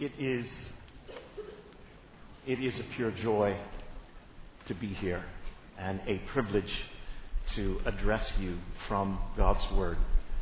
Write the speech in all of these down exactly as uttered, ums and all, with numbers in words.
It is, it is a pure joy to be here and a privilege to address you from God's Word.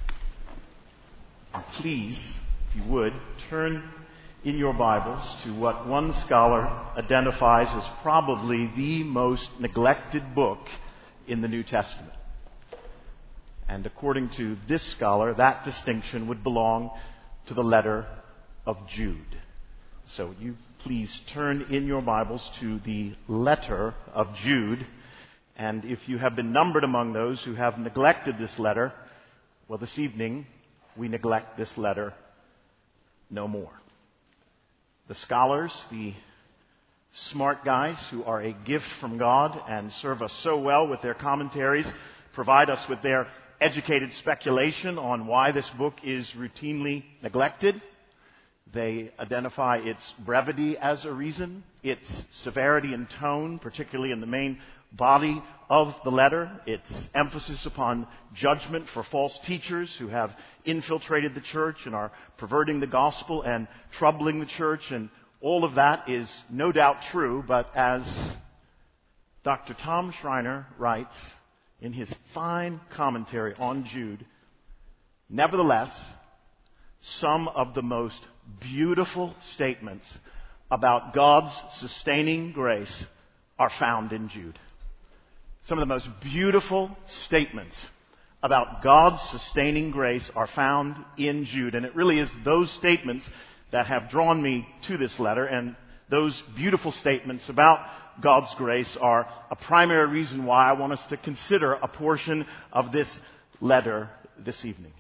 And please, if you would, turn in your Bibles to what one scholar identifies as probably the most neglected book in the New Testament. And according to this scholar, that distinction would belong to the letter of Jude. So would you please turn in your Bibles to the letter of Jude. And if you have been numbered among those who have neglected this letter, well, this evening we neglect this letter no more. The scholars, the smart guys who are a gift from God and serve us so well with their commentaries, provide us with their educated speculation on why this book is routinely neglected. They identify its brevity as a reason, its severity in tone, particularly in the main body of the letter, its emphasis upon judgment for false teachers who have infiltrated the church and are perverting the gospel and troubling the church, and all of that is no doubt true, but as Doctor Tom Schreiner writes in his fine commentary on Jude, nevertheless, some of the most beautiful statements about God's sustaining grace are found in Jude. Some of the most beautiful statements about God's sustaining grace are found in Jude. And it really is those statements that have drawn me to this letter. And those beautiful statements about God's grace are a primary reason why I want us to consider a portion of this letter this evening.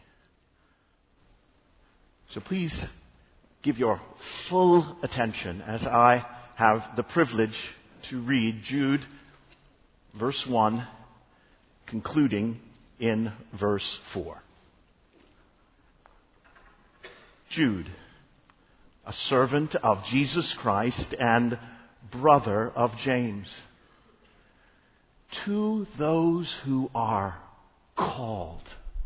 So please give your full attention as I have the privilege to read Jude, verse one, concluding in verse four. Jude, a servant of Jesus Christ and brother of James, to those who are called,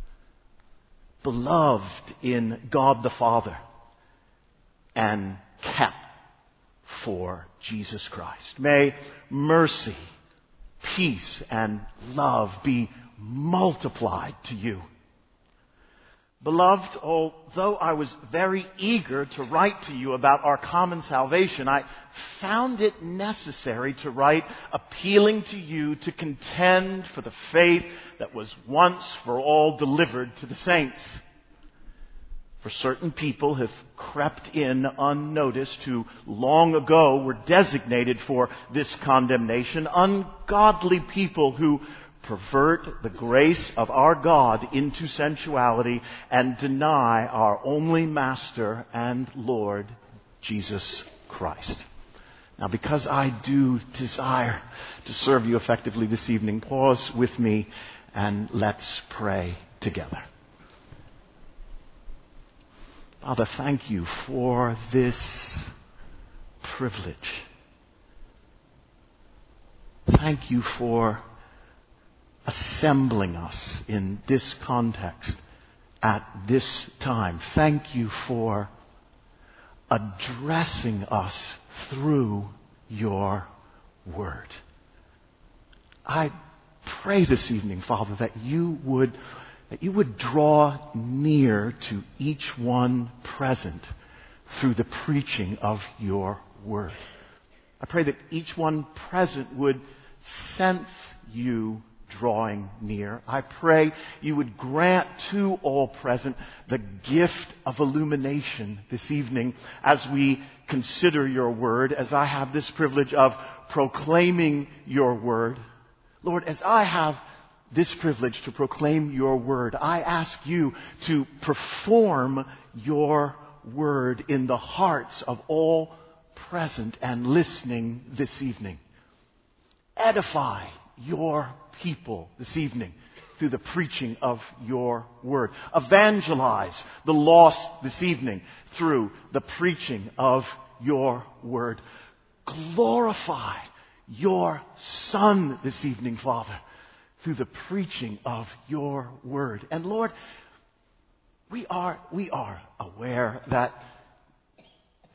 beloved in God the Father, and kept for Jesus Christ. May mercy, peace, and love be multiplied to you. Beloved, although I was very eager to write to you about our common salvation, I found it necessary to write appealing to you to contend for the faith that was once for all delivered to the saints. For certain people have crept in unnoticed who long ago were designated for this condemnation, ungodly people who pervert the grace of our God into sensuality and deny our only Master and Lord, Jesus Christ. Now, because I do desire to serve you effectively this evening, pause with me and let's pray together. Father, thank you for this privilege. Thank you for assembling us in this context at this time. Thank you for addressing us through your word. I pray this evening, Father, that you would that you would draw near to each one present through the preaching of your word. I pray that each one present would sense you drawing near. I pray you would grant to all present the gift of illumination this evening as we consider your word, as I have this privilege of proclaiming your word. Lord, as I have this privilege to proclaim your word, I ask you to perform your word in the hearts of all present and listening this evening. Edify your people this evening through the preaching of your word. Evangelize the lost this evening through the preaching of your word. Glorify your Son this evening, Father, through the preaching of your word. And Lord, we are, we are aware that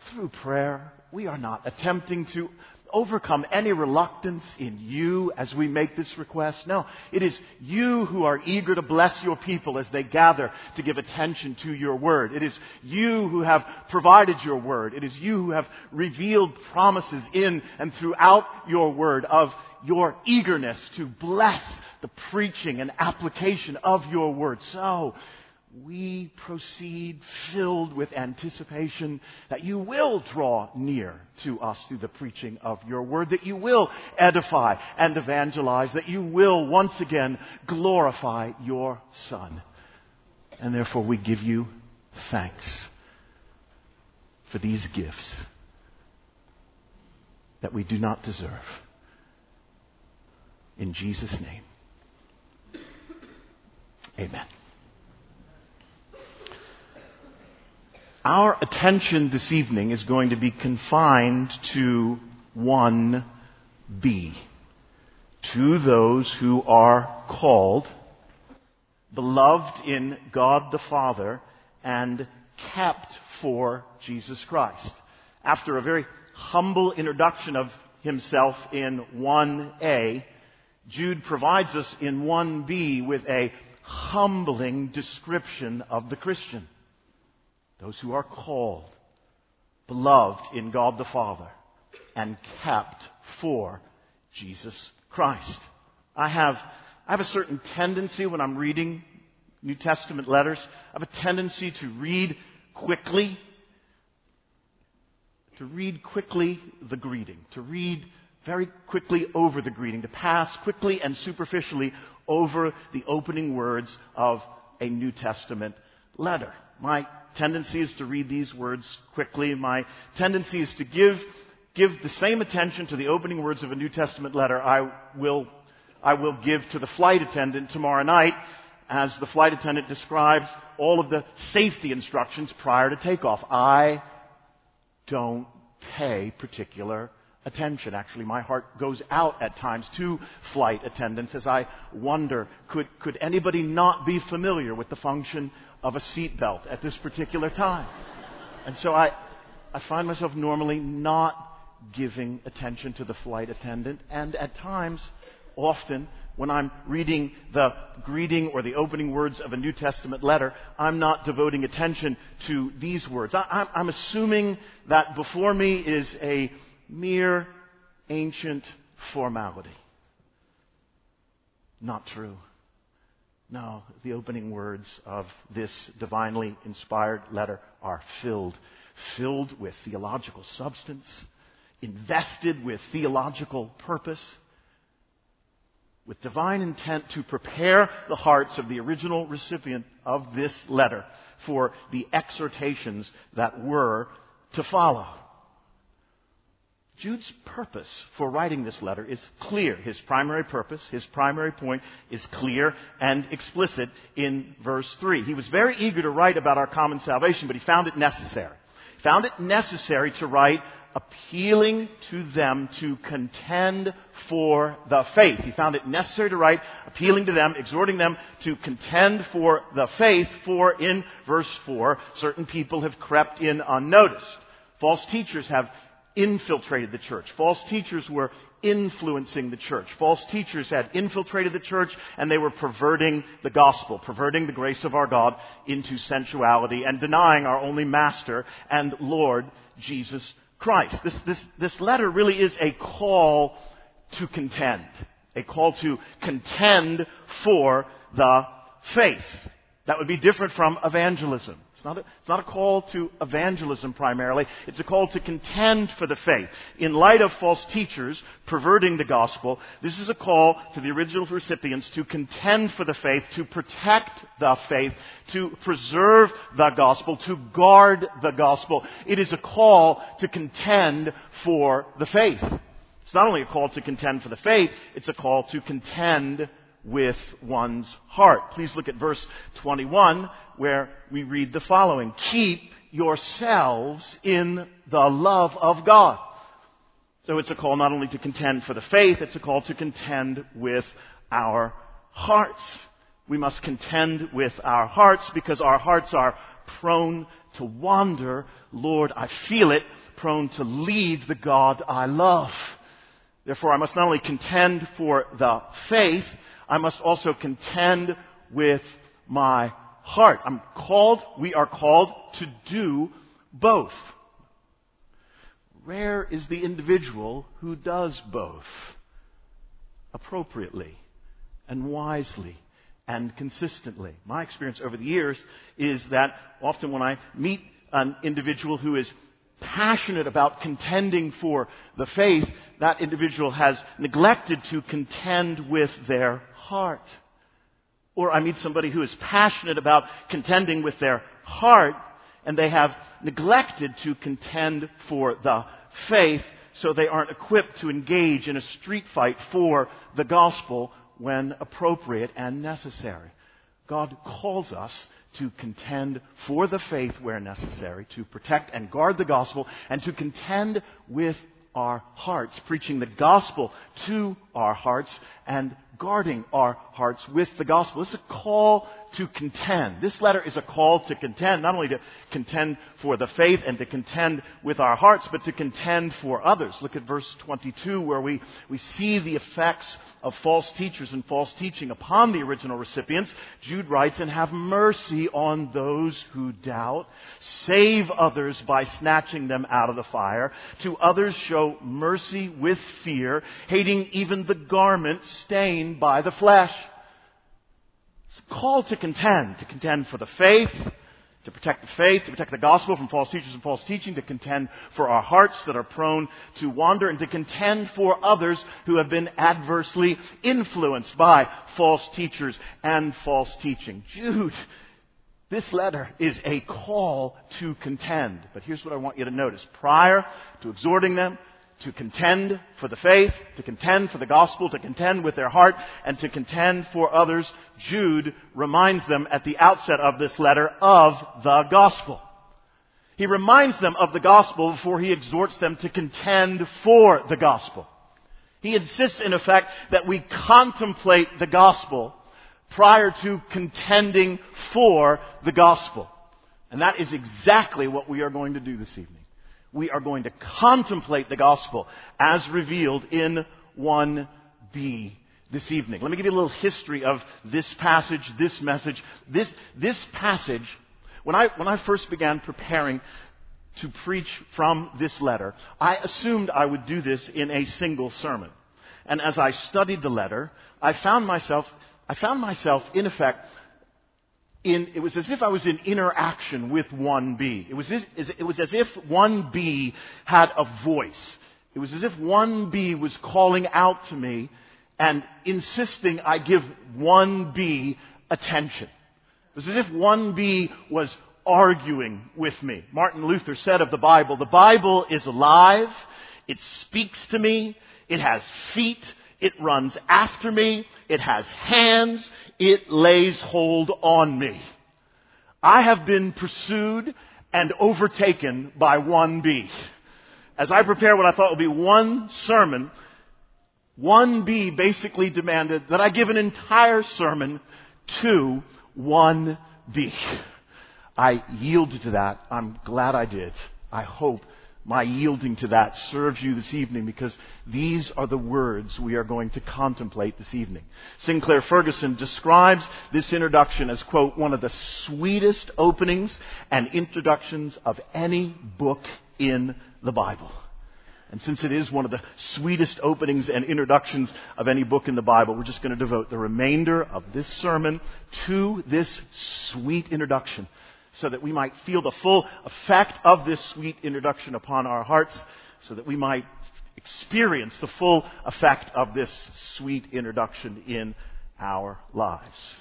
through prayer. We are not attempting to overcome any reluctance in you as we make this request. No, it is you who are eager to bless your people as they gather to give attention to your word. It is you who have provided your word. It is you who have revealed promises in and throughout your word of your eagerness to bless the preaching and application of your word. So, we proceed filled with anticipation that you will draw near to us through the preaching of your word, that you will edify and evangelize, that you will once again glorify your Son. And therefore we give you thanks for these gifts that we do not deserve. In Jesus' name, amen. Our attention this evening is going to be confined to one B. To those who are called, beloved in God the Father, and kept for Jesus Christ. After a very humble introduction of himself in one A, Jude provides us in one B with a humbling description of the Christian. Those who are called, beloved in God the Father, and kept for Jesus Christ. I have, I have a certain tendency when I'm reading New Testament letters, I have a tendency to read quickly, to read quickly the greeting, to read very quickly over the greeting, to pass quickly and superficially over the opening words of a New Testament letter. My tendency is to read these words quickly. My tendency is to give give the same attention to the opening words of a New Testament letter I will I will give to the flight attendant tomorrow night as the flight attendant describes all of the safety instructions prior to takeoff. I don't pay particular attention. Actually, my heart goes out at times to flight attendants as I wonder, could, could anybody not be familiar with the function of a seatbelt at this particular time? And so I, I find myself normally not giving attention to the flight attendant, and at times, often, when I'm reading the greeting or the opening words of a New Testament letter, I'm not devoting attention to these words. I, I'm, I'm assuming that before me is a mere ancient formality. Not true. No, the opening words of this divinely inspired letter are filled, filled with theological substance, invested with theological purpose, with divine intent to prepare the hearts of the original recipient of this letter for the exhortations that were to follow. Jude's purpose for writing this letter is clear. His primary purpose, his primary point is clear and explicit in verse three. He was very eager to write about our common salvation, but he found it necessary. He found it necessary to write appealing to them to contend for the faith. He found it necessary to write appealing to them, exhorting them to contend for the faith, for in verse four, certain people have crept in unnoticed. False teachers have infiltrated the church. False teachers were influencing the church. False teachers had infiltrated the church, and they were perverting the gospel, perverting the grace of our God into sensuality and denying our only Master and Lord, Jesus Christ. This, this, this letter really is a call to contend, a call to contend for the faith. That would be different from evangelism. It's not, a, it's not a call to evangelism primarily. It's a call to contend for the faith. In light of false teachers perverting the gospel, this is a call to the original recipients to contend for the faith, to protect the faith, to preserve the gospel, to guard the gospel. It is a call to contend for the faith. It's not only a call to contend for the faith, it's a call to contend with one's heart. Please look at verse twenty-one, where we read the following: keep yourselves in the love of God. So it's a call not only to contend for the faith, it's a call to contend with our hearts. We must contend with our hearts because our hearts are prone to wander. Lord, I feel it. prone to leave the God I love. Therefore, I must not only contend for the faith, I must also contend with my heart. I'm called, we are called to do both. Rare is the individual who does both appropriately and wisely and consistently. My experience over the years is that often when I meet an individual who is passionate about contending for the faith, that individual has neglected to contend with their heart. Or I meet somebody who is passionate about contending with their heart, and they have neglected to contend for the faith, so they aren't equipped to engage in a street fight for the gospel when appropriate and necessary. God calls us to contend for the faith where necessary, to protect and guard the gospel, and to contend with our hearts, preaching the gospel to our hearts and guarding our hearts with the gospel. This is a call to contend. This letter is a call to contend, not only to contend for the faith and to contend with our hearts, but to contend for others. Look at verse twenty-two, where we, we see the effects of false teachers and false teaching upon the original recipients. Jude writes, "And have mercy on those who doubt. Save others by snatching them out of the fire. To others show mercy with fear, hating even the garment stained by the flesh." It's a call to contend, to contend for the faith, to protect the faith, to protect the gospel from false teachers and false teaching, to contend for our hearts that are prone to wander, and to contend for others who have been adversely influenced by false teachers and false teaching. Jude, this letter is a call to contend. But here's what I want you to notice. Prior to exhorting them to contend for the faith, to contend for the gospel, to contend with their heart, and to contend for others, Jude reminds them at the outset of this letter of the gospel. He reminds them of the gospel before he exhorts them to contend for the gospel. He insists, in effect, that we contemplate the gospel prior to contending for the gospel. And that is exactly what we are going to do this evening. We are going to contemplate the gospel as revealed in one B this evening. Let me give you a little history of this passage, this message. This, this passage, when I, when I first began preparing to preach from this letter, I assumed I would do this in a single sermon. And as I studied the letter, I found myself, I found myself, in effect, In, it was as if I was in interaction with one B. It was, it was as if one B had a voice. It was as if one B was calling out to me and insisting I give one B attention. It was as if one B was arguing with me. Martin Luther said of the Bible, "The Bible is alive. It speaks to me. It has feet. It runs after me. It has hands. It lays hold on me." I have been pursued and overtaken by one B. As I prepared what I thought would be one sermon, one B basically demanded that I give an entire sermon to one B. I yielded to that. I'm glad I did. I hope my yielding to that serves you this evening, because these are the words we are going to contemplate this evening. Sinclair Ferguson describes this introduction as, quote, "one of the sweetest openings and introductions of any book in the Bible." And since it is one of the sweetest openings and introductions of any book in the Bible, we're just going to devote the remainder of this sermon to this sweet introduction, so that we might feel the full effect of this sweet introduction upon our hearts, so that we might experience the full effect of this sweet introduction in our lives.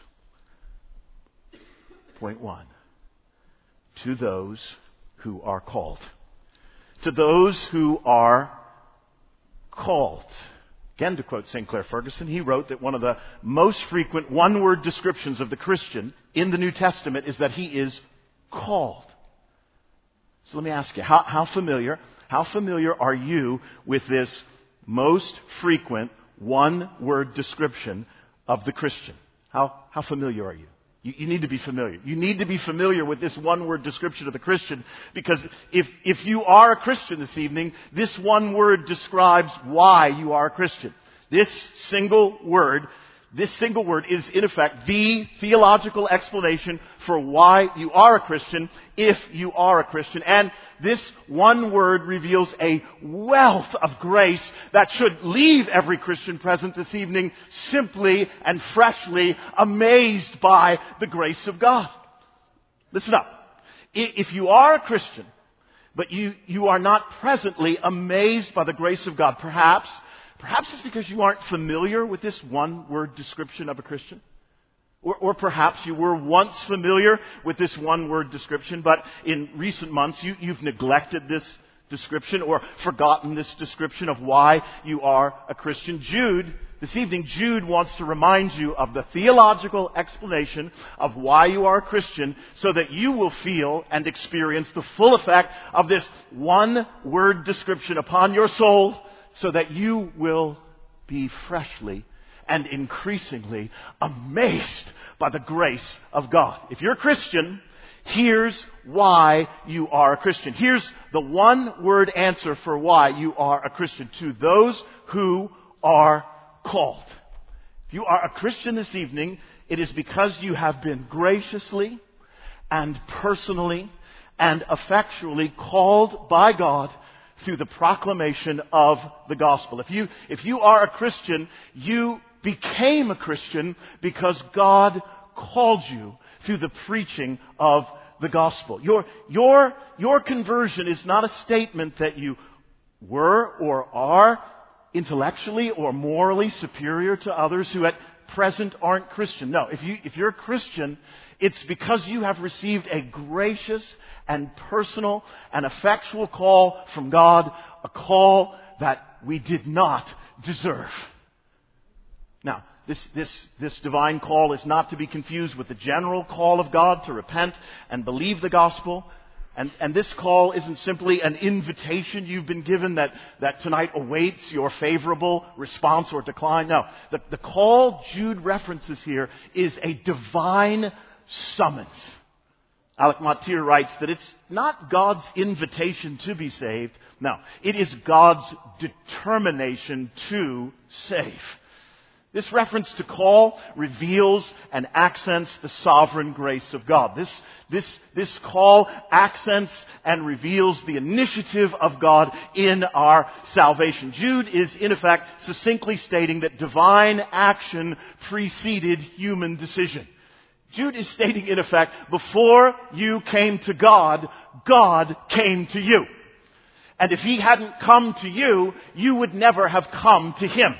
Point one. To those who are called. To those who are called. Again, to quote Sinclair Ferguson, he wrote that one of the most frequent one-word descriptions of the Christian in the New Testament is that he is called. So let me ask you, how, how familiar, how familiar are you with this most frequent one-word description of the Christian? How, how familiar are you? You, you need to be familiar. You need to be familiar with this one-word description of the Christian, because if, if you are a Christian this evening, this one word describes why you are a Christian. This single word, this single word is in effect the theological explanation for why you are a Christian, if you are a Christian. And this one word reveals a wealth of grace that should leave every Christian present this evening simply and freshly amazed by the grace of God. Listen up. If you are a Christian, but you, you are not presently amazed by the grace of God, perhaps Perhaps it's because you aren't familiar with this one-word description of a Christian. Or, or perhaps you were once familiar with this one-word description, but in recent months you, you've neglected this description or forgotten this description of why you are a Christian. Jude, this evening, Jude wants to remind you of the theological explanation of why you are a Christian, so that you will feel and experience the full effect of this one-word description upon your soul, so that you will be freshly and increasingly amazed by the grace of God. If you're a Christian, here's why you are a Christian. Here's the one-word answer for why you are a Christian. To those who are called. If you are a Christian this evening, it is because you have been graciously and personally and effectually called by God through the proclamation of the gospel. If you, if you are a Christian, you became a Christian because God called you through the preaching of the gospel. Your, your, your conversion is not a statement that you were or are intellectually or morally superior to others who at present aren't Christian. No, if you, if you're a Christian, it's because you have received a gracious and personal and effectual call from God, a call that we did not deserve. Now, this, this, this divine call is not to be confused with the general call of God to repent and believe the gospel. And, and this call isn't simply an invitation you've been given that, that tonight awaits your favorable response or decline. No, the, the call Jude references here is a divine summons. Alec Mottier writes that it's not God's invitation to be saved. No, it is God's determination to save. This reference to call reveals and accents the sovereign grace of God. This, this, this call accents and reveals the initiative of God in our salvation. Jude is, in effect, succinctly stating that divine action preceded human decision. Jude is stating, in effect, before you came to God, God came to you. And if He hadn't come to you, you would never have come to Him.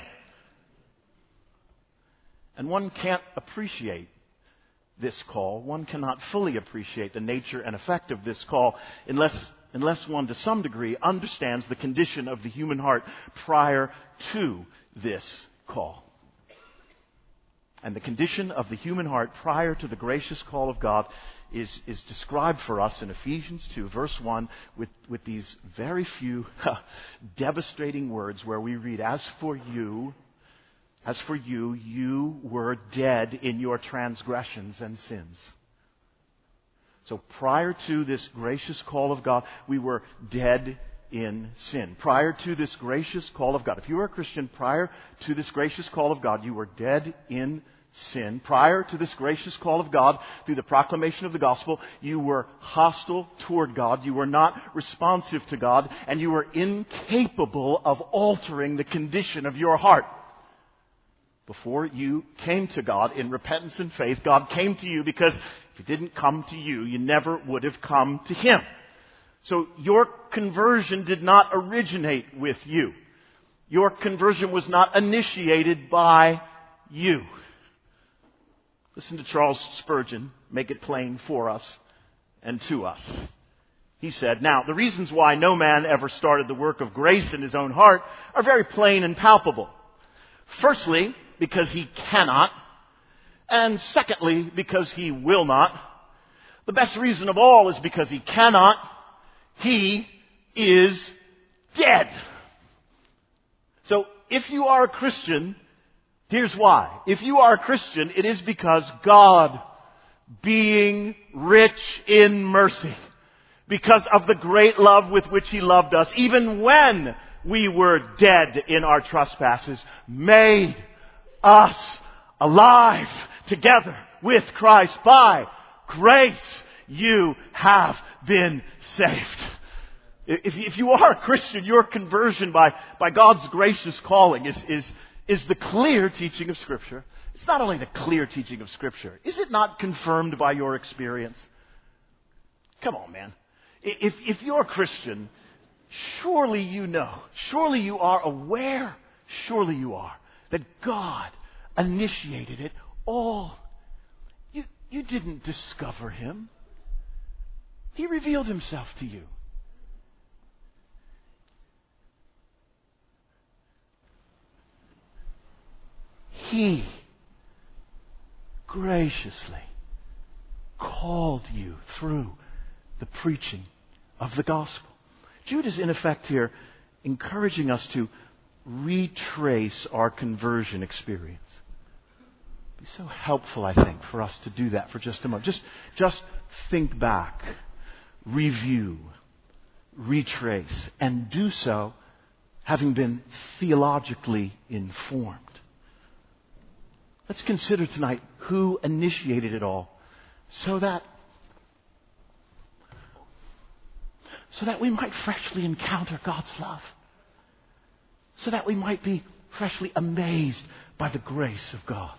And one can't appreciate this call. One cannot fully appreciate the nature and effect of this call unless, unless one, to some degree, understands the condition of the human heart prior to this call. And the condition of the human heart prior to the gracious call of God is, is described for us in Ephesians two, verse one, with, with these very few devastating words where we read, As for you, as for you, you were dead in your transgressions and sins. So prior to this gracious call of God, we were dead in sin. Prior to this gracious call of God. If you were a Christian prior to this gracious call of God, you were dead in sin. Prior to this gracious call of God, through the proclamation of the gospel, you were hostile toward God. You were not responsive to God. And you were incapable of altering the condition of your heart. Before you came to God in repentance and faith, God came to you because if He didn't come to you, you never would have come to Him. So your conversion did not originate with you. Your conversion was not initiated by you. Listen to Charles Spurgeon make it plain for us and to us. He said, Now, the reasons why no man ever started the work of grace in his own heart are very plain and palpable. Firstly, because he cannot. And secondly, because he will not. The best reason of all is because he cannot. He is dead. So, if you are a Christian, here's why. If you are a Christian, it is because God being rich in mercy, because of the great love with which He loved us, even when we were dead in our trespasses, made us alive together with Christ. By grace you have been saved. If, if you are a Christian, your conversion by, by God's gracious calling is, is, is the clear teaching of Scripture. It's not only the clear teaching of Scripture. Is it not confirmed by your experience? Come on, man. If, if you're a Christian, surely you know, surely you are aware, surely you are, that God initiated it all. You, you didn't discover Him. He revealed Himself to you. He graciously called you through the preaching of the gospel. Jude is in effect here encouraging us to retrace our conversion experience. It'd be so helpful, I think, for us to do that for just a moment. Just, just think back, review, retrace, and do so having been theologically informed. Let's consider tonight who initiated it all, so that so that we might freshly encounter God's love, so that we might be freshly amazed by the grace of God.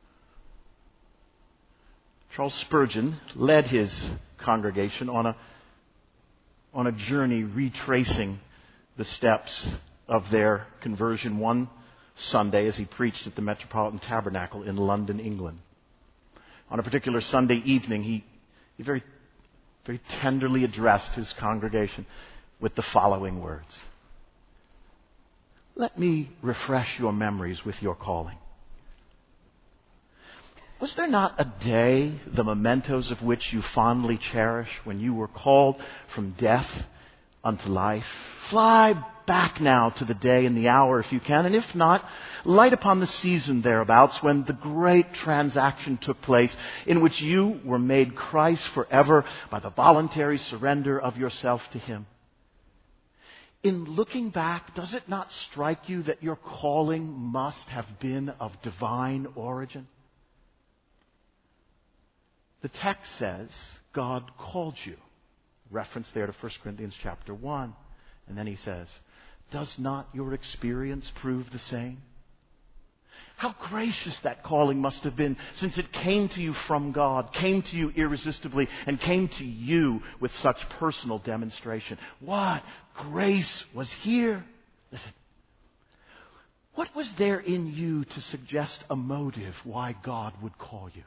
Charles Spurgeon led his congregation on a on a journey retracing the steps of their conversion one Sunday as he preached at the Metropolitan Tabernacle in London, England. On a particular Sunday evening, he, he very, very tenderly addressed his congregation with the following words. Let me refresh your memories with your calling. Was there not a day, the mementos of which you fondly cherish, when you were called from death unto life? Fly back now to the day and the hour if you can, and if not, light upon the season thereabouts when the great transaction took place in which you were made Christ forever by the voluntary surrender of yourself to Him. In looking back, does it not strike you that your calling must have been of divine origin? The text says God called you. Reference there to First Corinthians chapter one. And then he says, does not your experience prove the same? How gracious that calling must have been, since it came to you from God, came to you irresistibly, and came to you with such personal demonstration. What grace was here? Listen, what was there in you to suggest a motive why God would call you?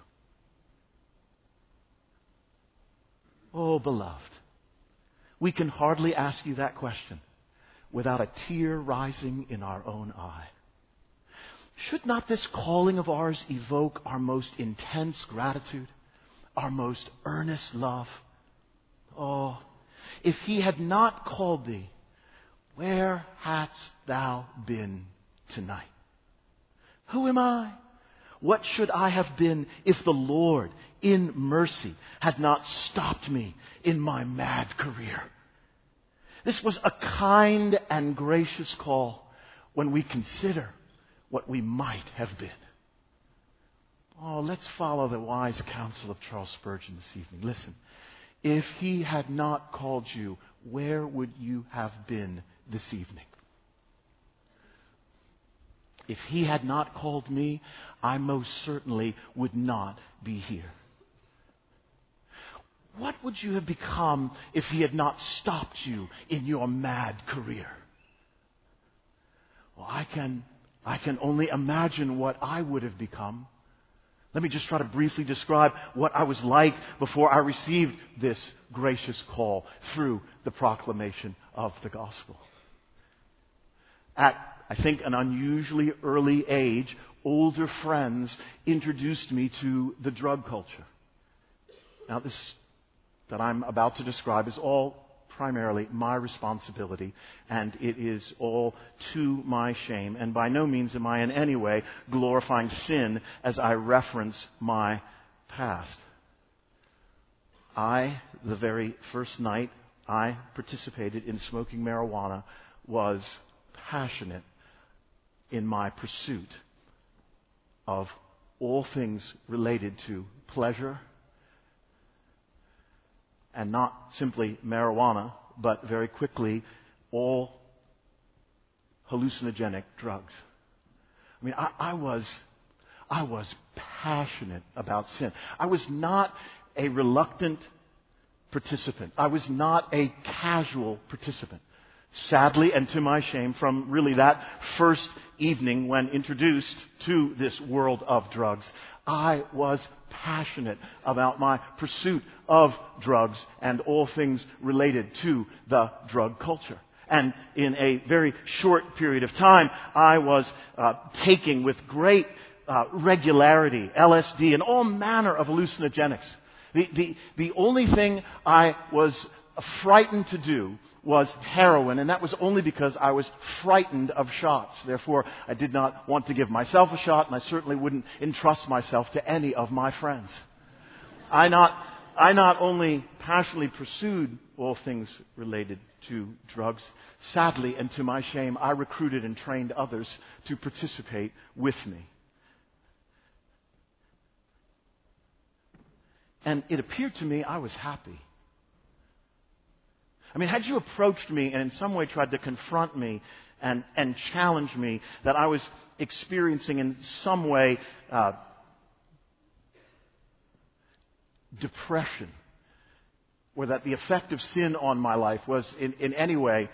Oh, beloved, we can hardly ask you that question without a tear rising in our own eye. Should not this calling of ours evoke our most intense gratitude, our most earnest love? Oh, if He had not called thee, where hadst thou been tonight? Who am I? What should I have been if the Lord, in mercy, had not stopped me in my mad career? This was a kind and gracious call when we consider what we might have been. Oh, let's follow the wise counsel of Charles Spurgeon this evening. Listen, if He had not called you, where would you have been this evening? If He had not called me, I most certainly would not be here. What would you have become if He had not stopped you in your mad career? Well, I can, I can only imagine what I would have become. Let me just try to briefly describe what I was like before I received this gracious call through the proclamation of the gospel. At, I think, an unusually early age, older friends introduced me to the drug culture. Now, this that I'm about to describe is all primarily my responsibility, and it is all to my shame. And by no means am I in any way glorifying sin as I reference my past. I, the very first night I participated in smoking marijuana, was passionate in my pursuit of all things related to pleasure, and not simply marijuana, but very quickly all hallucinogenic drugs. I mean, I, I was, I was passionate about sin. I was not a reluctant participant. I was not a casual participant. Sadly, and to my shame, from really that first evening when introduced to this world of drugs, I was passionate about my pursuit of drugs and all things related to the drug culture. And in a very short period of time, I was uh, taking with great uh, regularity L S D and all manner of hallucinogenics. The, the, the only thing I was frightened to do was heroin, and that was only because I was frightened of shots. Therefore, I did not want to give myself a shot, and I certainly wouldn't entrust myself to any of my friends. I not, I not only passionately pursued all things related to drugs, sadly, and to my shame, I recruited and trained others to participate with me. And it appeared to me I was happy. I mean, had you approached me and in some way tried to confront me and, and challenge me that I was experiencing in some way uh, depression, or that the effect of sin on my life was in, in any way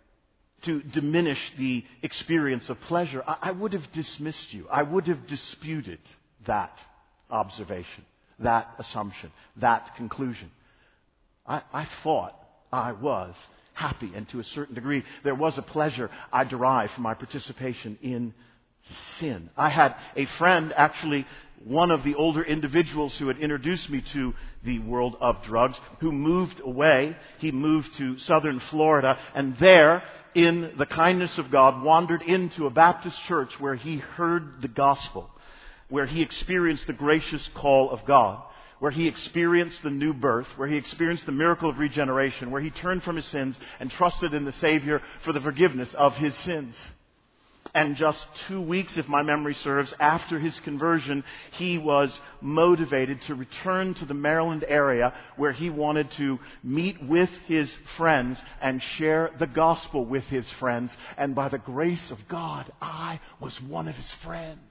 to diminish the experience of pleasure, I, I would have dismissed you. I would have disputed that observation, that assumption, that conclusion. I, I thought I was happy, and to a certain degree, there was a pleasure I derived from my participation in sin. I had a friend, actually one of the older individuals who had introduced me to the world of drugs, who moved away. He moved to southern Florida, and there, in the kindness of God, wandered into a Baptist church where he heard the gospel, where he experienced the gracious call of God, where he experienced the new birth, where he experienced the miracle of regeneration, where he turned from his sins and trusted in the Savior for the forgiveness of his sins. And just two weeks, if my memory serves, after his conversion, he was motivated to return to the Maryland area where he wanted to meet with his friends and share the gospel with his friends. And by the grace of God, I was one of his friends.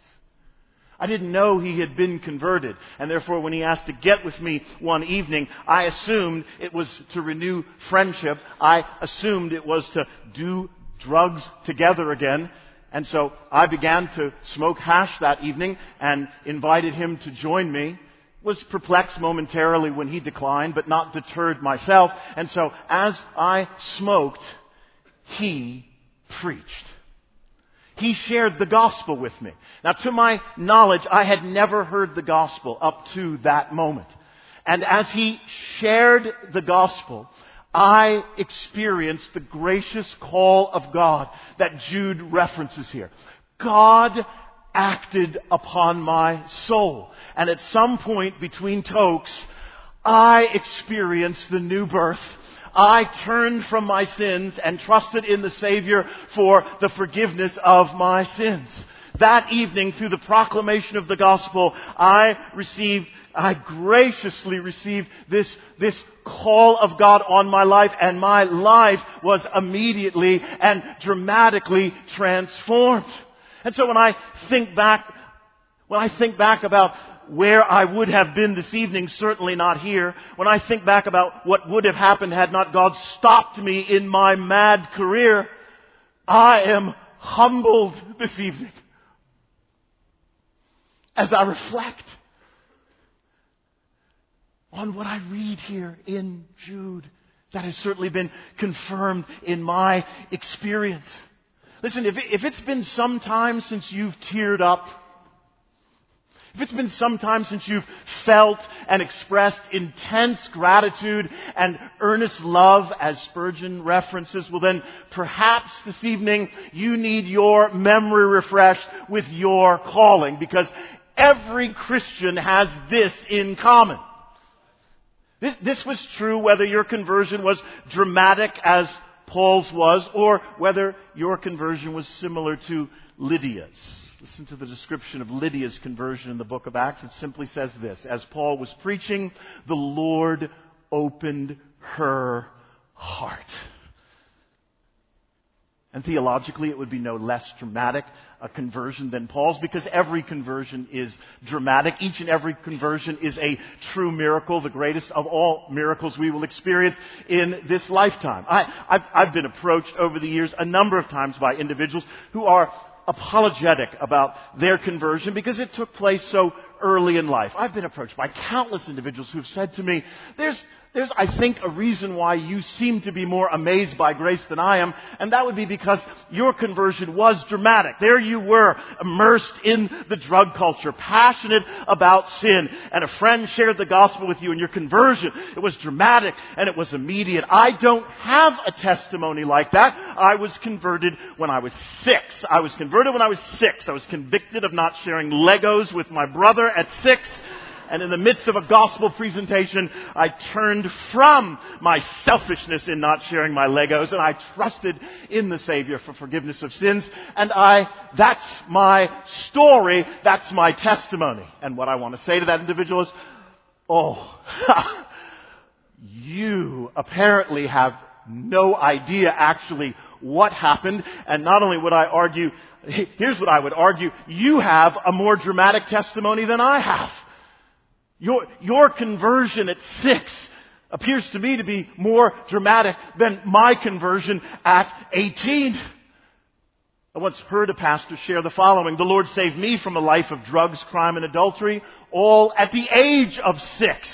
I didn't know he had been converted, and therefore when he asked to get with me one evening, I assumed it was to renew friendship. I assumed it was to do drugs together again. And so I began to smoke hash that evening and invited him to join me. Was perplexed momentarily when he declined, but not deterred myself. And so as I smoked, he preached. He shared the gospel with me. Now, to my knowledge, I had never heard the gospel up to that moment. And as he shared the gospel, I experienced the gracious call of God that Jude references here. God acted upon my soul. And at some point between tokes, I experienced the new birth. I turned from my sins and trusted in the Savior for the forgiveness of my sins. That evening, through the proclamation of the gospel, I received, I graciously received this, this call of God on my life, and my life was immediately and dramatically transformed. And so when I think back, when I think back about where I would have been this evening, certainly not here. When I think back about what would have happened had not God stopped me in my mad career, I am humbled this evening as I reflect on what I read here in Jude that has certainly been confirmed in my experience. Listen, if, if it's been some time since you've teared up, if it's been some time since you've felt and expressed intense gratitude and earnest love, as Spurgeon references, well then perhaps this evening you need your memory refreshed with your calling, because every Christian has this in common. This, this was true whether your conversion was dramatic as Paul's was, or whether your conversion was similar to Lydia's. Listen to the description of Lydia's conversion in the book of Acts. It simply says this: as Paul was preaching, the Lord opened her heart. And theologically, it would be no less dramatic a conversion than Paul's, because every conversion is dramatic. Each and every conversion is a true miracle, the greatest of all miracles we will experience in this lifetime. I, I've, I've been approached over the years a number of times by individuals who are apologetic about their conversion because it took place so early in life. I've been approached by countless individuals who've said to me, there's There's, I think, a reason why you seem to be more amazed by grace than I am, and that would be because your conversion was dramatic. There you were, immersed in the drug culture, passionate about sin, and a friend shared the gospel with you, and your conversion, it was dramatic and it was immediate. I don't have a testimony like that. I was converted when I was six. I was converted when I was six. I was convicted of not sharing Legos with my brother at six. And in the midst of a gospel presentation, I turned from my selfishness in not sharing my Legos, and I trusted in the Savior for forgiveness of sins. And I, that's my story. That's my testimony. And what I want to say to that individual is, oh, you apparently have no idea actually what happened. And not only would I argue, here's what I would argue, you have a more dramatic testimony than I have. Your, your conversion at six appears to me to be more dramatic than my conversion at eighteen. I once heard a pastor share the following: the Lord saved me from a life of drugs, crime, and adultery, all at the age of six.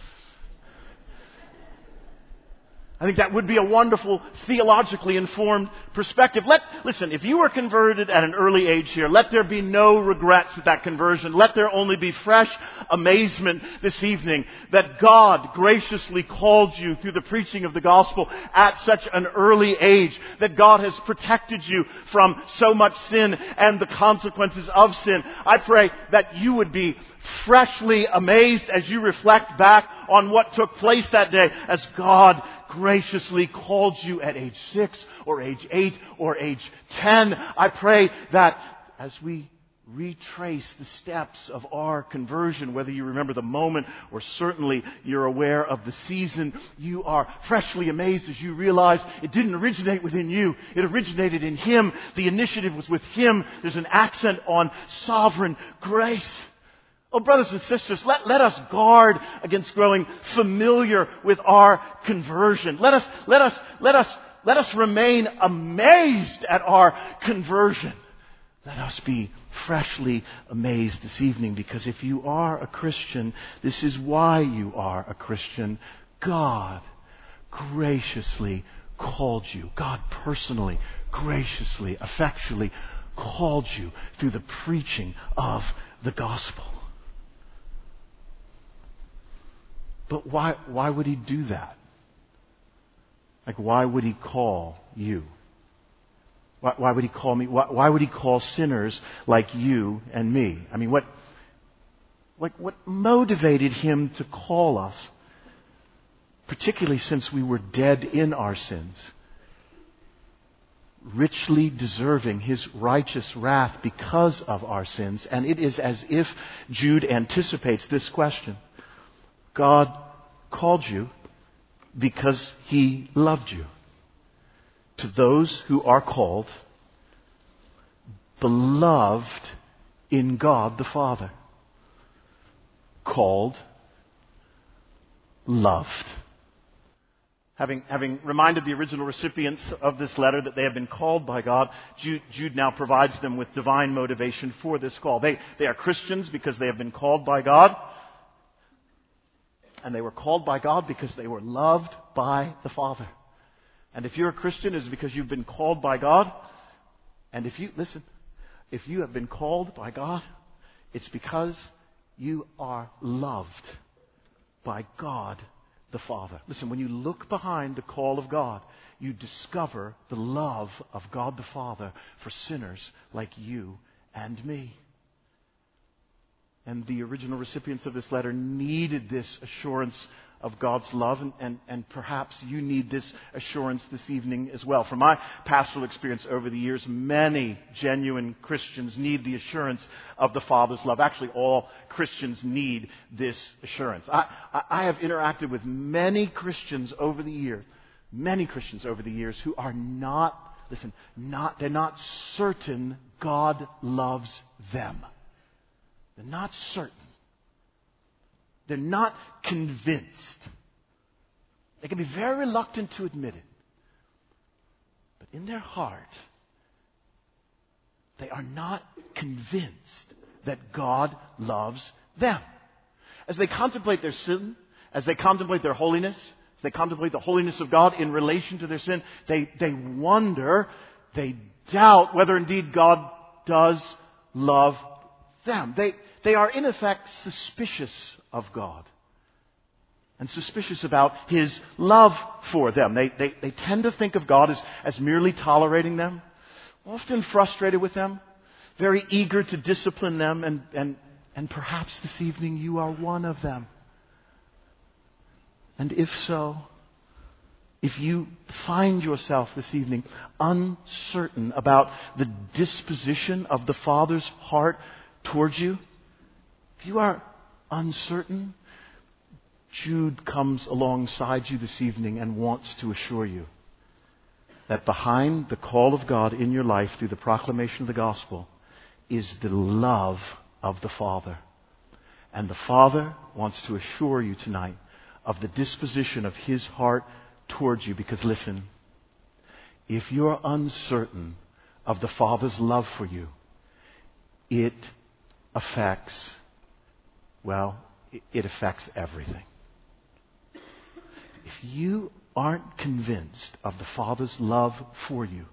I think that would be a wonderful, theologically informed perspective. Let, listen, if you were converted at an early age here, let there be no regrets at that conversion. Let there only be fresh amazement this evening that God graciously called you through the preaching of the gospel at such an early age, that God has protected you from so much sin and the consequences of sin. I pray that you would be freshly amazed as you reflect back on what took place that day, as God graciously called you at age six or age eight or age ten. I pray that as we retrace the steps of our conversion, whether you remember the moment or certainly you're aware of the season, you are freshly amazed as you realize it didn't originate within you. It originated in Him. The initiative was with Him. There's an accent on sovereign grace. Oh, brothers and sisters, let, let us guard against growing familiar with our conversion. Let us, let us, let us, let us remain amazed at our conversion. Let us be freshly amazed this evening, because if you are a Christian, this is why you are a Christian. God graciously called you. God personally, graciously, effectually called you through the preaching of the gospel. But why, why would He do that? Like, why would He call you? Why, why would He call me? Why, why would He call sinners like you and me? I mean, what, like, what motivated Him to call us, particularly since we were dead in our sins, richly deserving His righteous wrath because of our sins? And it is as if Jude anticipates this question. God called you because He loved you. To those who are called, beloved in God the Father. Called, loved. Having, having reminded the original recipients of this letter that they have been called by God, Jude, Jude now provides them with divine motivation for this call. They, they are Christians because they have been called by God. And they were called by God because they were loved by the Father. And if you're a Christian, it's because you've been called by God. And if you, listen, if you have been called by God, it's because you are loved by God the Father. Listen, when you look behind the call of God, you discover the love of God the Father for sinners like you and me. And the original recipients of this letter needed this assurance of God's love, and, and, and perhaps you need this assurance this evening as well. From my pastoral experience over the years, many genuine Christians need the assurance of the Father's love. Actually, all Christians need this assurance. I, I, I have interacted with many Christians over the years, many Christians over the years who are not, listen, not, they're not certain God loves them. They're not certain. They're not convinced. They can be very reluctant to admit it. But in their heart, they are not convinced that God loves them. As they contemplate their sin, as they contemplate their holiness, as they contemplate the holiness of God in relation to their sin, they, they wonder, they doubt whether indeed God does love them. They, they are in effect suspicious of God and suspicious about His love for them. They, they, they tend to think of God as, as merely tolerating them, often frustrated with them, very eager to discipline them, and, and, and perhaps this evening you are one of them. And if so, if you find yourself this evening uncertain about the disposition of the Father's heart towards you, if you are uncertain, Jude comes alongside you this evening and wants to assure you that behind the call of God in your life through the proclamation of the gospel is the love of the Father. And the Father wants to assure you tonight of the disposition of His heart towards you. Because listen, if you're uncertain of the Father's love for you, it affects, well, it affects everything. If you aren't convinced of the Father's love for you,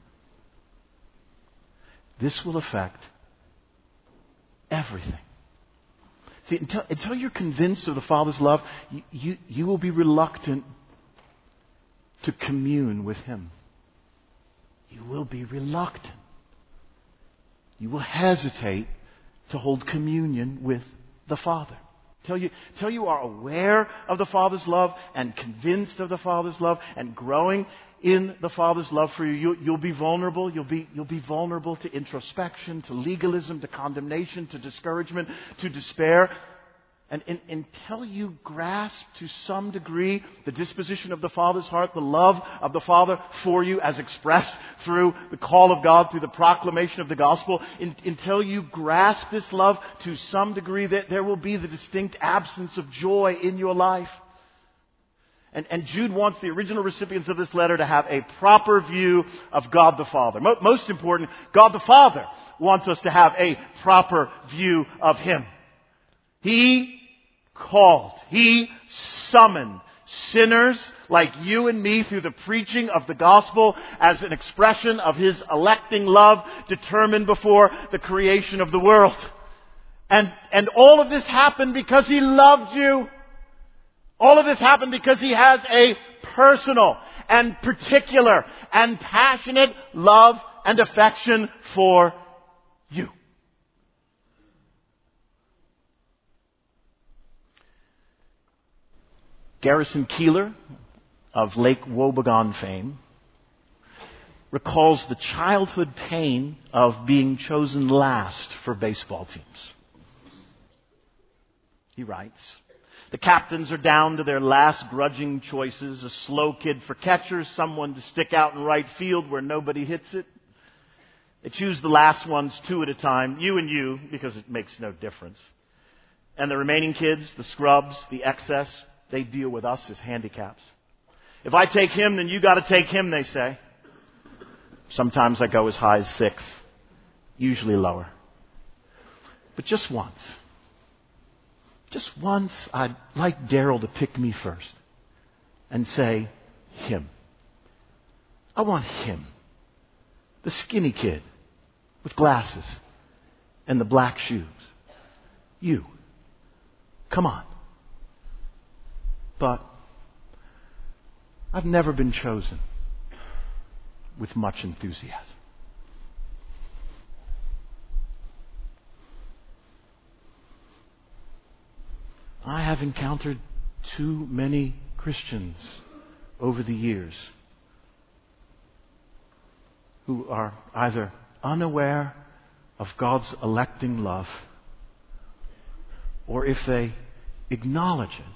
this will affect everything. See, until, until you're convinced of the Father's love, you, you, you will be reluctant to commune with Him. You will be reluctant. You will hesitate to hold communion with the Father. Till you, till you are aware of the Father's love and convinced of the Father's love and growing in the Father's love for you, you you'll be vulnerable. You'll be, you'll be vulnerable to introspection, to legalism, to condemnation, to discouragement, to despair. And, and until you grasp to some degree the disposition of the Father's heart, the love of the Father for you as expressed through the call of God, through the proclamation of the gospel, in, until you grasp this love to some degree, that there will be the distinct absence of joy in your life. And, and Jude wants the original recipients of this letter to have a proper view of God the Father. Mo- most important, God the Father wants us to have a proper view of Him. He called, He summoned sinners like you and me through the preaching of the gospel as an expression of His electing love determined before the creation of the world. And, and all of this happened because He loved you. All of this happened because He has a personal and particular and passionate love and affection for you. Garrison Keillor of Lake Wobegon fame recalls the childhood pain of being chosen last for baseball teams. He writes, "The captains are down to their last grudging choices, a slow kid for catcher, someone to stick out in right field where nobody hits it. They choose the last ones two at a time, you and you, because it makes no difference. And the remaining kids, the scrubs, the excess, they deal with us as handicaps. If I take him, then you got to take him, they say. Sometimes I go as high as six, usually lower. But just once, just once, I'd like Daryl to pick me first and say, him. I want him. The skinny kid with glasses and the black shoes. You. Come on. But I've never been chosen with much enthusiasm. I have encountered too many Christians over the years who are either unaware of God's electing love, or if they acknowledge it,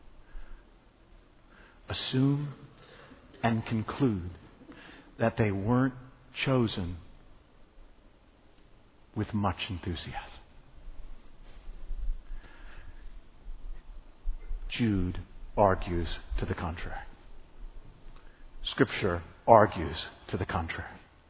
assume and conclude that they weren't chosen with much enthusiasm. Jude argues to the contrary. Scripture argues to the contrary.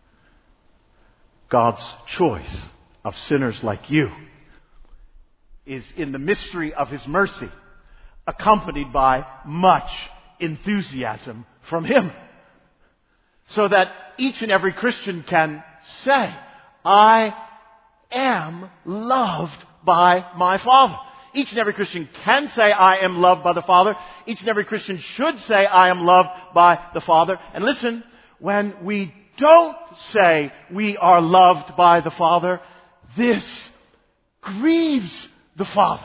God's choice of sinners like you is in the mystery of His mercy, accompanied by much enthusiasm from Him, so that each and every Christian can say, I am loved by my Father. Each and every Christian can say, I am loved by the Father. Each and every Christian should say, I am loved by the Father. And listen, when we don't say we are loved by the Father, this grieves the Father.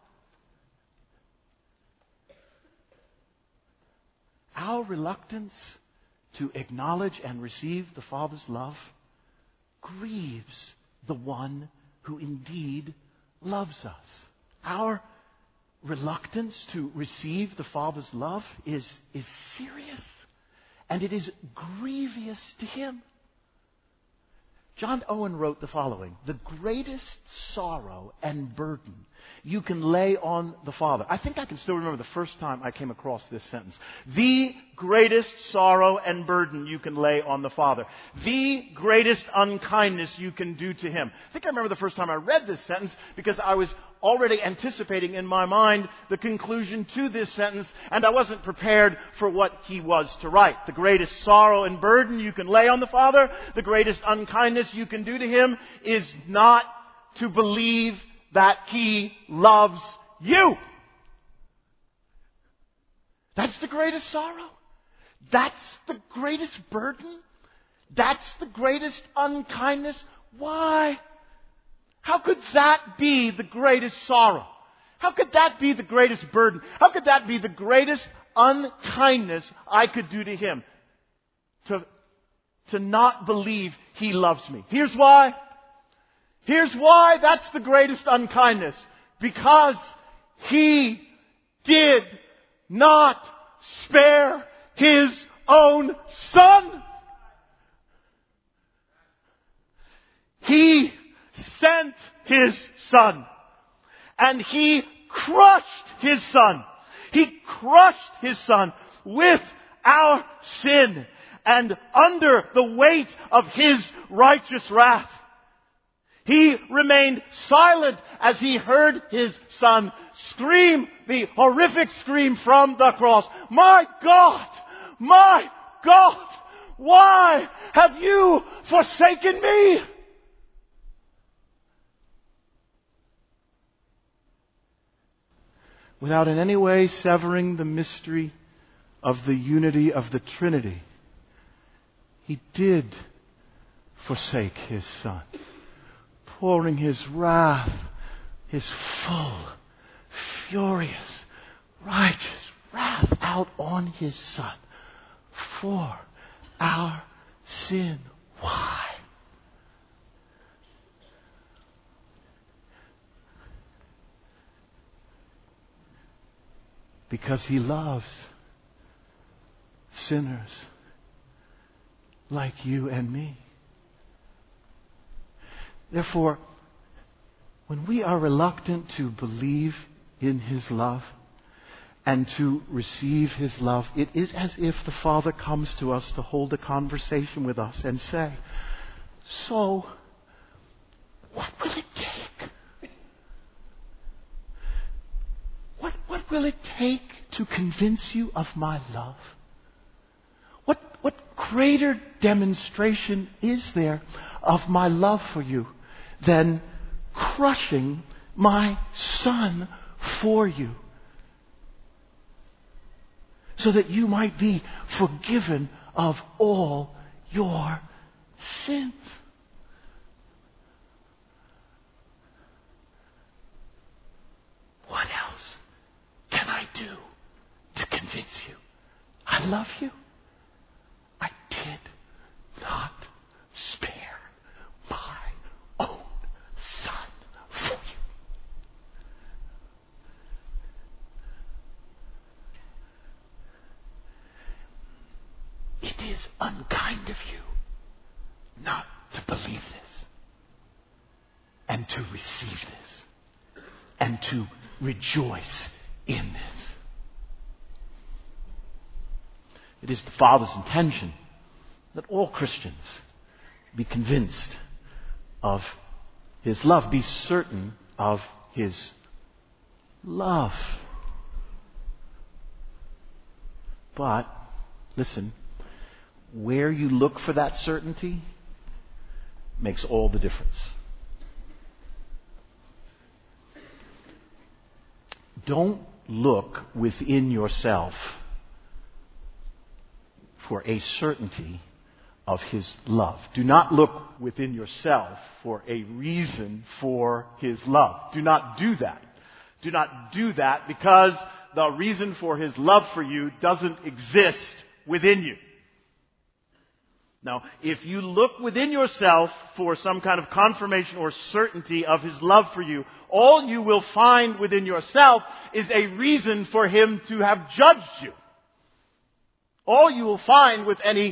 Our reluctance to acknowledge and receive the Father's love grieves the one who indeed loves us. Our reluctance to receive the Father's love is, is serious, and it is grievous to Him. John Owen wrote the following: the greatest sorrow and burden you can lay on the Father. I think I can still remember the first time I came across this sentence. The greatest sorrow and burden you can lay on the Father. The greatest unkindness you can do to Him. I think I remember the first time I read this sentence because I was already anticipating in my mind the conclusion to this sentence, and I wasn't prepared for what he was to write. The greatest sorrow and burden you can lay on the Father, the greatest unkindness you can do to Him, is not to believe that He loves you. That's the greatest sorrow. That's the greatest burden. That's the greatest unkindness. Why? How could that be the greatest sorrow? How could that be the greatest burden? How could that be the greatest unkindness I could do to Him? To, to not believe He loves me. Here's why. Here's why that's the greatest unkindness. Because He did not spare His own Son. He sent His Son. And He crushed His Son. He crushed His Son with our sin. And under the weight of His righteous wrath, He remained silent as He heard His Son scream the horrific scream from the cross. My God! My God! Why have You forsaken me? Without in any way severing the mystery of the unity of the Trinity, He did forsake His Son, pouring His wrath, His full, furious, righteous wrath out on His Son for our sin. Why? Because He loves sinners like you and me. Therefore, when we are reluctant to believe in His love and to receive His love, it is as if the Father comes to us to hold a conversation with us and say, so, what will it take? What, what will it take to convince you of my love? What, what greater demonstration is there of my love for you than crushing my Son for you, so that you might be forgiven of all your sins? What else can I do love you? I did not spare my own son for you. It is unkind of you not to believe this and to receive this and to rejoice in this. It is the Father's intention that all Christians be convinced of His love, be certain of His love. But, listen, where you look for that certainty makes all the difference. Don't look within yourself for a certainty of His love. Do not look within yourself for a reason for His love. Do not do that. Do not do that because the reason for His love for you doesn't exist within you. Now, if you look within yourself for some kind of confirmation or certainty of His love for you, all you will find within yourself is a reason for Him to have judged you. All you will find with any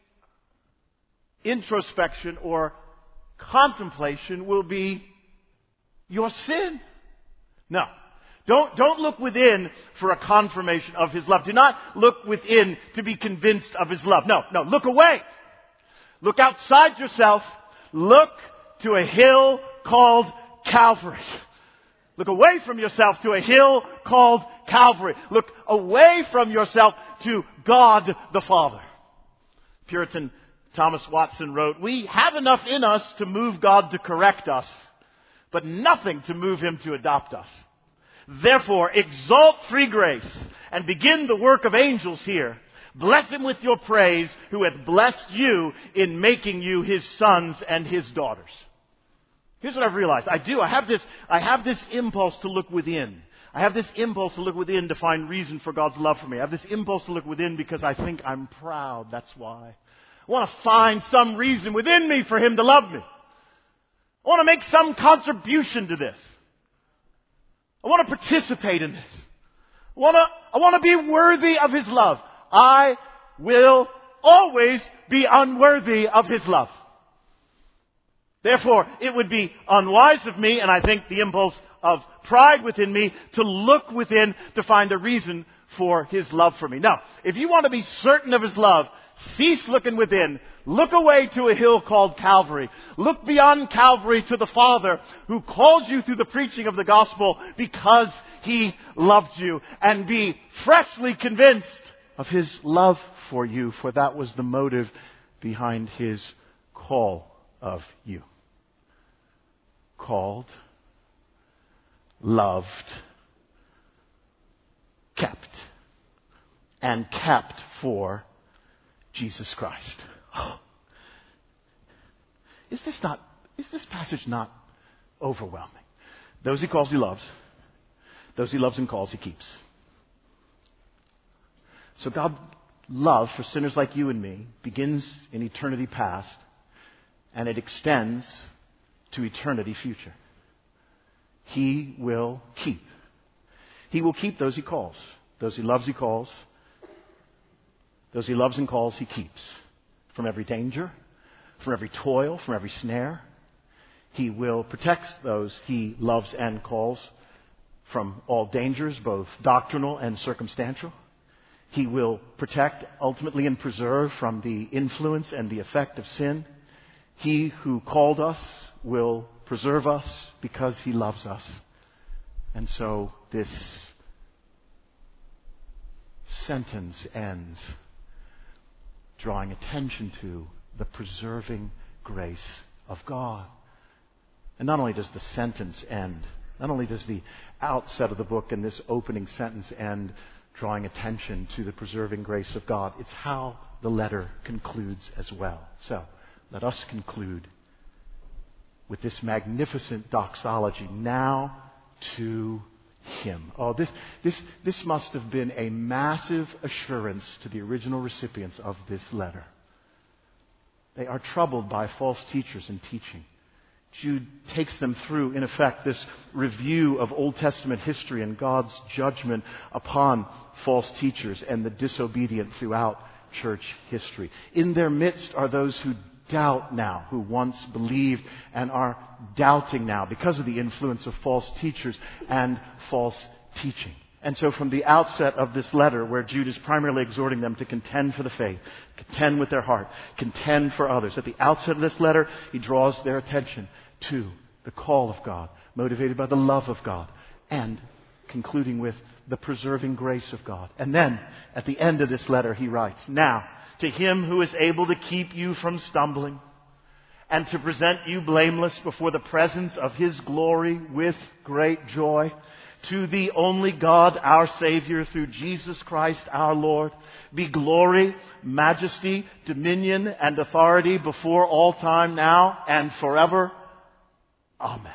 introspection or contemplation will be your sin. No. Don't, don't look within for a confirmation of His love. Do not look within to be convinced of His love. No, no, look away. Look outside yourself. Look to a hill called Calvary. Look away from yourself to a hill called Calvary. Look away from yourself to God the Father. Puritan Thomas Watson wrote, "We have enough in us to move God to correct us, but nothing to move Him to adopt us. Therefore, exalt free grace and begin the work of angels here. Bless Him with your praise who hath blessed you in making you His sons and His daughters." Here's what I've realized. I do. I have this, I have this impulse to look within. I have this impulse to look within to find reason for God's love for me. I have this impulse to look within because I think I'm proud. That's why. I want to find some reason within me for Him to love me. I want to make some contribution to this. I want to participate in this. I want to, I want to be worthy of His love. I will always be unworthy of His love. Therefore, it would be unwise of me, and I think the impulse of pride within me, to look within to find a reason for His love for me. Now, if you want to be certain of His love, cease looking within. Look away to a hill called Calvary. Look beyond Calvary to the Father who called you through the preaching of the gospel because He loved you. And be freshly convinced of His love for you, for that was the motive behind His call of you. Called, loved, kept, and kept for Jesus Christ. Oh. Is this not, is this passage not overwhelming? Those He calls, He loves. Those He loves and calls, He keeps. So God's love for sinners like you and me begins in eternity past, and it extends to eternity future. He will keep. He will keep those He calls. Those He loves, He calls. Those He loves and calls, He keeps. From every danger, from every toil, from every snare. He will protect those He loves and calls from all dangers, both doctrinal and circumstantial. He will protect, ultimately, and preserve from the influence and the effect of sin. He who called us will preserve us because He loves us. And so this sentence ends drawing attention to the preserving grace of God. And not only does the sentence end, not only does the outset of the book and this opening sentence end drawing attention to the preserving grace of God, it's how the letter concludes as well. So, let us conclude with this magnificent doxology. Now to Him. Oh, this, this, this must have been a massive assurance to the original recipients of this letter. They are troubled by false teachers and teaching. Jude takes them through, in effect, this review of Old Testament history and God's judgment upon false teachers and the disobedient throughout church history. In their midst are those who doubt now, who once believed and are doubting now because of the influence of false teachers and false teaching. And so from the outset of this letter, where Jude is primarily exhorting them to contend for the faith, contend with their heart, contend for others, at the outset of this letter, he draws their attention to the call of God, motivated by the love of God, and concluding with the preserving grace of God. And then, at the end of this letter, he writes, "Now, to Him who is able to keep you from stumbling and to present you blameless before the presence of His glory with great joy, to the only God, our Savior, through Jesus Christ our Lord, be glory, majesty, dominion, and authority before all time, now and forever. Amen."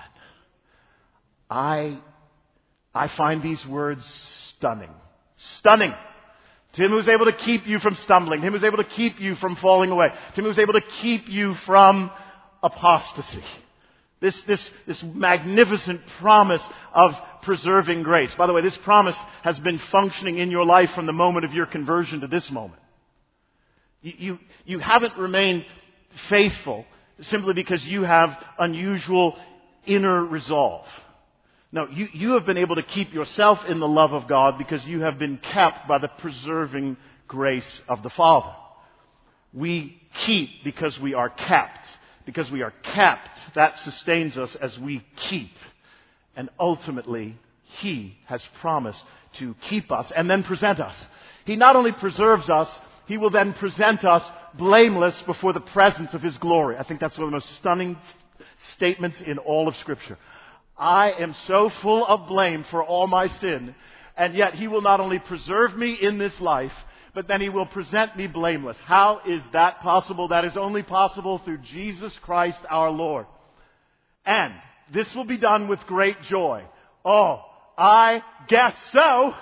I, I find these words stunning. Stunning. To Him who is able to keep you from stumbling. To Him who is able to keep you from falling away. To Him who is able to keep you from apostasy. This, this, this magnificent promise of preserving grace. By the way, this promise has been functioning in your life from the moment of your conversion to this moment. You, you, you haven't remained faithful simply because you have unusual inner resolve. No, you, you have been able to keep yourself in the love of God because you have been kept by the preserving grace of the Father. We keep because we are kept. Because we are kept, that sustains us as we keep. And ultimately, He has promised to keep us and then present us. He not only preserves us, He will then present us blameless before the presence of His glory. I think that's one of the most stunning statements in all of Scripture. I am so full of blame for all my sin, and yet He will not only preserve me in this life, but then He will present me blameless. How is that possible? That is only possible through Jesus Christ our Lord. And this will be done with great joy. Oh, I guess so.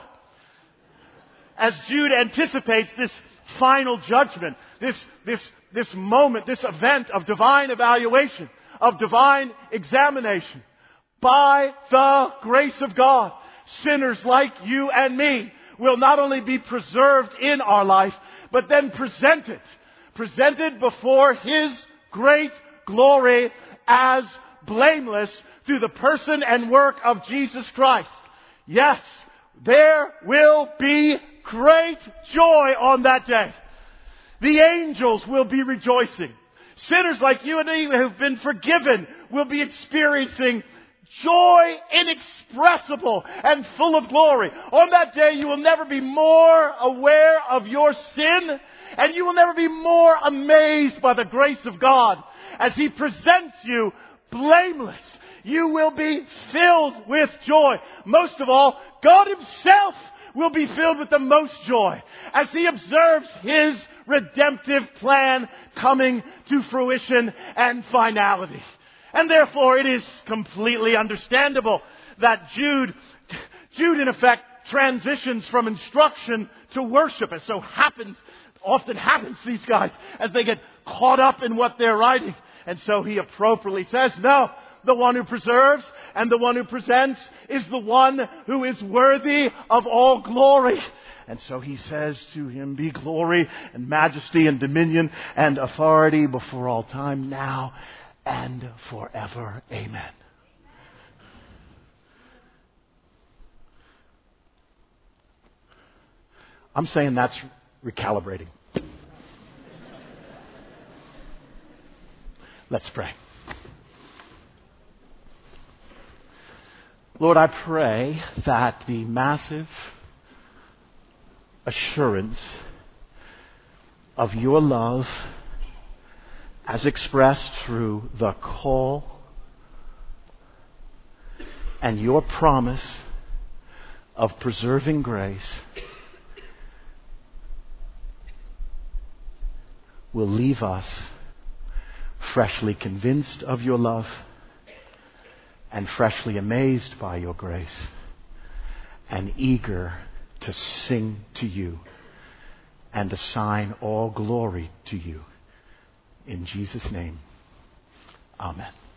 As Jude anticipates this final judgment, this, this, this moment, this event of divine evaluation, of divine examination, by the grace of God, sinners like you and me will not only be preserved in our life, but then presented, presented before His great glory as blameless through the person and work of Jesus Christ. Yes, there will be great joy on that day. The angels will be rejoicing. Sinners like you and me who have been forgiven will be experiencing joy inexpressible and full of glory. On that day, you will never be more aware of your sin, and you will never be more amazed by the grace of God as He presents you blameless. You will be filled with joy. Most of all, God Himself will be filled with the most joy as He observes His redemptive plan coming to fruition and finality. And therefore, it is completely understandable that Jude, Jude in effect transitions from instruction to worship. It so happens, often happens to these guys as they get caught up in what they're writing. And so he appropriately says, no, the one who preserves and the one who presents is the one who is worthy of all glory. And so he says to Him, be glory and majesty and dominion and authority before all time, now and forever. Amen. I'm saying that's recalibrating. Let's pray. Lord, I pray that the massive assurance of Your love as expressed through the call and Your promise of preserving grace will leave us freshly convinced of Your love and freshly amazed by Your grace and eager to sing to you and assign all glory to you. In Jesus' name, amen.